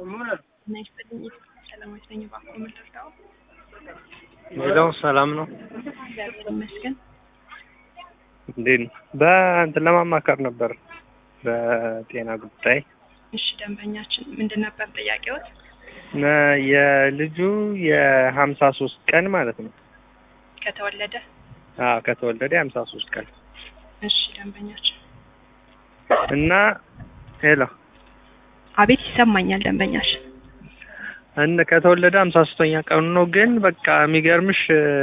ናይስጥልኝ ሰላማዊት ነኝ። ባኮ ምልርዳው ሌላው ሰላም ነው። እግዚአብሔር ይመስገን። እንዴት ነው? በእንትን ለማማከር ነበር በጤና ጉዳይ። እሺ ደንበኛችን ምንድን ነበር ጥያቄዎት? የልጁ የ53 ቀን ማለት ነው። ከተወለደ? አዎ ከተወለደ 53 ቀን። እሺ ደንበኛችን እና ሄሎ አቤት ይሰማኛል ደንበኛችን። እና ከተወለደ 53ኛ ቀኑ ነው። ግን በቃ የሚገርምሽ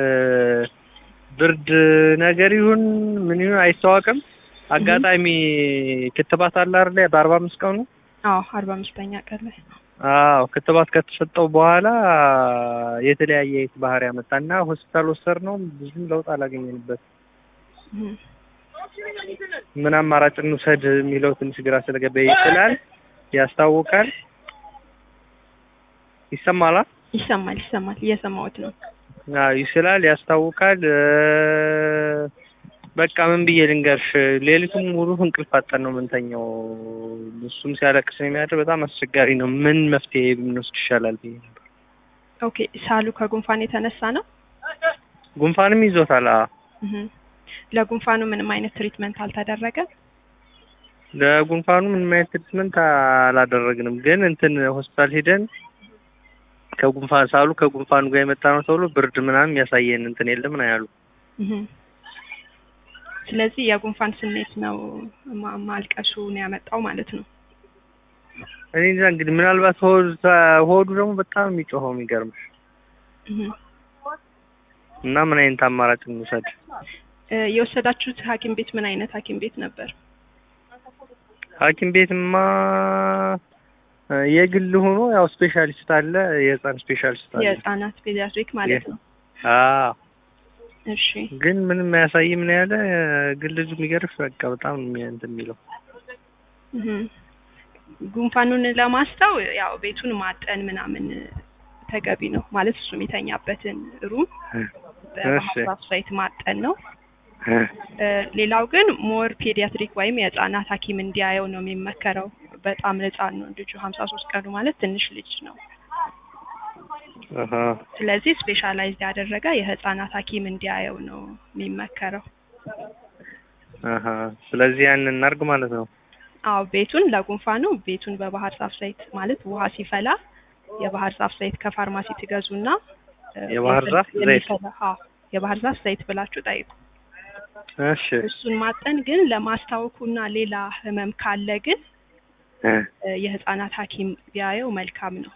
ብርድ ነገር ይሁን ምን ይሁን አይታወቅም። አጋጣሚ ክትባት አለ አይደል በ45 ቀኑ? አዎ 45ኛ ቀን ላይ። አዎ ክትባት ከተሰጠው በኋላ የተለያየ ባህሪ ያመጣና ሆስፒታል ወሰድነው። ብዙም ለውጥ አላገኘንበት። ምን አማራጭ እንውሰድ የሚለው ትንሽ ግራ ስለገባኝ ይችላል። ያስታውቃል? ይሰማል? ይሰማል እየሰማሁት ነው። አዎ ይችላል፣ ያስታውቃል። በቃ ምን ብዬ ልንገርሽ፣ ሌሊቱን ሙሉ እንቅልፍ አጣን ነው የምንተኛው። እሱም ሲያለቅስ ነው የሚያድር። በጣም አስቸጋሪ ነው። ምን መፍትሄ ብንወስድ ይሻላል ብዬ ነበር። ኦኬ ሳሉ ከጉንፋን የተነሳ ነው? ጉንፋንም ይዞታል። ለጉንፋኑ ምንም አይነት ትሪትመንት አልተደረገም? ለጉንፋኑ ምንም አይነት ትሪትመንት አላደረግንም። ግን እንትን ሆስፒታል ሄደን ከጉንፋን ሳሉ ከጉንፋኑ ጋር የመጣ ነው ተብሎ ብርድ ምናምን ያሳየን እንትን የለም ነው ያሉ። ስለዚህ የጉንፋን ስሜት ነው ማልቀሱ ነው ያመጣው ማለት ነው። እኔ እንግዲህ ምናልባት ሆዱ ደግሞ በጣም የሚጮኸው የሚገርምሽ። እና ምን አይነት አማራጭ እንውሰድ? የወሰዳችሁት ሐኪም ቤት ምን አይነት ሐኪም ቤት ነበር? ሐኪም ቤትማ የግል ሆኖ ያው ስፔሻሊስት አለ፣ የህፃን ስፔሻሊስት አለ። የህፃናት ፔዲያትሪክ ማለት ነው። አዎ እሺ። ግን ምንም አያሳይም ነው ያለ። ግን ልጁ የሚገርፍ በቃ በጣም እንትን የሚለው ጉንፋኑን ለማስተው ያው ቤቱን ማጠን ምናምን ተገቢ ነው ማለት እሱ የሚተኛበትን ሩም በማህበራዊ ሳይት ማጠን ነው። ሌላው ግን ሞር ፔዲያትሪክ ወይም የህፃናት ሐኪም እንዲያየው ነው የሚመከረው። በጣም ህፃን ነው ልጁ። 53 ቀኑ ማለት ትንሽ ልጅ ነው። ስለዚህ ስፔሻላይዝድ ያደረገ የህፃናት ሐኪም እንዲያየው ነው የሚመከረው። ስለዚህ ያን እናርግ ማለት ነው። አዎ ቤቱን ለጉንፋኑ ቤቱን በባህር ዛፍ ዘይት ማለት ውሃ ሲፈላ የባህር ዛፍ ዘይት ከፋርማሲ ትገዙና የባህር ዛፍ ዘይት የባህር ዛፍ ዘይት ብላችሁ ጠይቁ። እሺ። እሱን ማጠን ግን ለማስታወኩና ሌላ ህመም ካለ ግን የህፃናት ሐኪም ቢያየው መልካም ነው።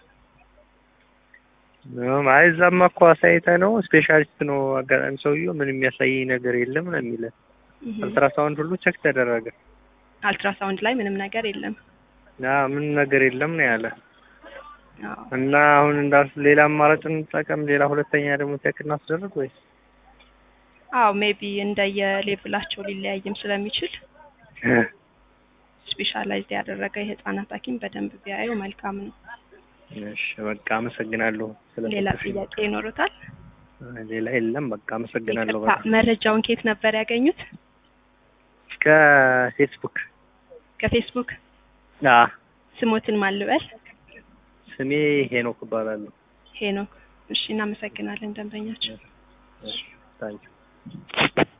አይዛማ እኮ አሳይተ ነው ስፔሻሊስት ነው። አጋጣሚ ሰውዬው ምንም የሚያሳይ ነገር የለም ነው የሚለው። አልትራሳውንድ ሁሉ ቼክ ተደረገ። አልትራሳውንድ ላይ ምንም ነገር የለም። ምንም ነገር የለም ነው ያለ። እና አሁን እንዳልኩ ሌላ አማራጭ እንጠቀም። ሌላ ሁለተኛ ደግሞ ቼክ እናስደርግ ወይስ? አዎ ሜቢ እንደየሌቭላቸው ሊለያይም ስለሚችል ስፔሻላይዝድ ያደረገ የህፃናት ሐኪም በደንብ ቢያየው መልካም ነው። እሺ በቃ አመሰግናለሁ። ሌላ ጥያቄ ይኖሩታል? ሌላ የለም። በቃ አመሰግናለሁ። መረጃውን ከየት ነበር ያገኙት? ከፌስቡክ። ከፌስቡክ? ስሞትን ማን ልበል? ስሜ ሄኖክ እባላለሁ። ሄኖክ። እሺ እናመሰግናለን ደንበኛችን። ታንኪዩ